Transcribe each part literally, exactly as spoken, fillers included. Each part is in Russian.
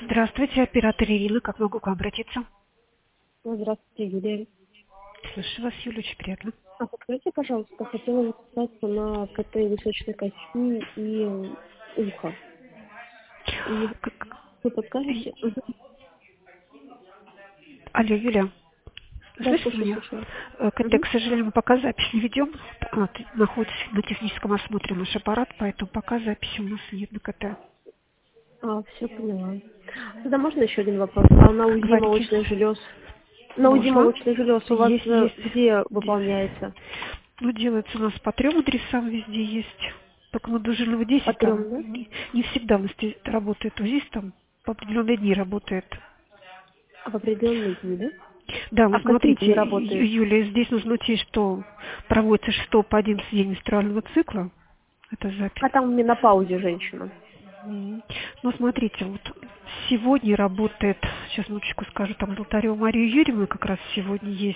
Здравствуйте, оператор Ирина. Как могу к вам обратиться? Ну, здравствуйте, Юлия. Слышу вас, Юля, очень приятно. А подскажите, пожалуйста, хотела записаться на КТ височной кости и м, уха. И Как- вы подскажете? Мгм. Алло, Юля, Да, слышите слушаю, меня? слушаю. Э, КТ, Угу. к сожалению, мы пока запись не ведем. Вот, находится на техническом осмотре наш аппарат, поэтому пока записи у нас нет на КТ. А, все поняла. Тогда можно еще один вопрос? А на УЗИ Говорите. молочных желез? На УЗИ Можно? молочных желез у вас Есть, э, есть. где выполняется? Ну, делается у нас по трем адресам, везде есть. Только мы до жирного По десять там трем, да? не, не всегда у нас здесь работает УЗИС, там по определенные дни работает. А в определенные дни, да? Да, А ну в какие смотрите, дни Ю- работает? Юлия, здесь нужно учесть, что проводится шестого по одиннадцатый день менструального цикла. Это запись. А там в менопаузе женщина. Мгм. Ну, смотрите, вот сегодня работает, сейчас минуточку скажу, там Болтарева Мария Юрьевна как раз сегодня есть.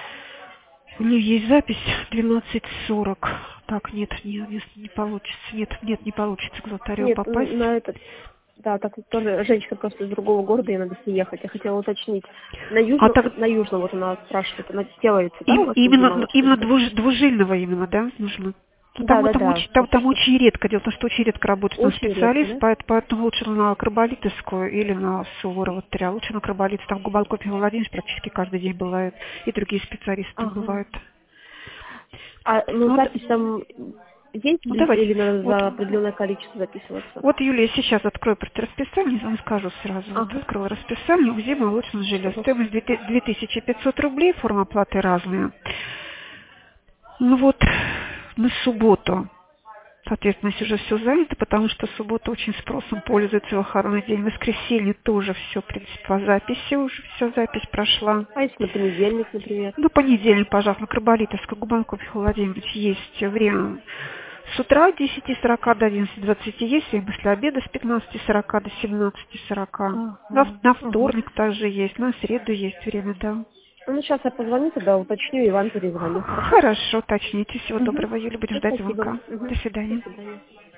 У нее есть запись двенадцать сорок. Так, нет, не, не, не получится. Нет, нет, не получится к Золотареву Нет, попасть. н- на этот, да, так вот тоже женщина просто из другого города, ей надо съехать. Я хотела уточнить. На А южном, так на южном вот она спрашивает, она делается, да, у им- вас УЗИ именно, молочных именно желез? двуж- двужильного именно, да, нужно? Ну, Да, там, да, там, да, очень, там, вот там что очень редко, дело в том, что очень редко работает наш очень редко, специалист, да? поэт- поэтому лучше на акроболитовскую или на Суворова три, а лучше на акроболит. Там Губалков и Владимирович практически каждый день бывает, и другие специалисты там Ага. бывают. А, ну, Ну, вот, запись там есть ну, давайте, или надо вот, за определенное количество записываться? вот, Юлия, сейчас открою просто расписание, вам скажу сразу. Вот Ага. открыла расписание, УЗИ молочных желез. Ага. Стоимость две тысячи пятьсот рублей, форма оплаты разная. Ну вот, на субботу. Соответственно, здесь уже все занято, потому что суббота очень спросом пользуется, выходной день. В воскресенье тоже все, в принципе, по записи уже, вся запись прошла. А если на понедельник, например? Ну, понедельник, пожалуйста, на Карболитовской Губанков Владимирович есть время с утра десяти сорока до одиннадцати двадцати есть, время после обеда с пятнадцати сорока до семнадцати сорока. На, Ага. на Ага. вторник также есть, на среду есть время, да. Ну, сейчас я позвоню, тогда уточню и вам перезвоню, хорошо? Хорошо, уточните. Всего Угу. доброго, Юля. Будем Все, ждать спасибо. звонка. Угу. До До свидания. свидания.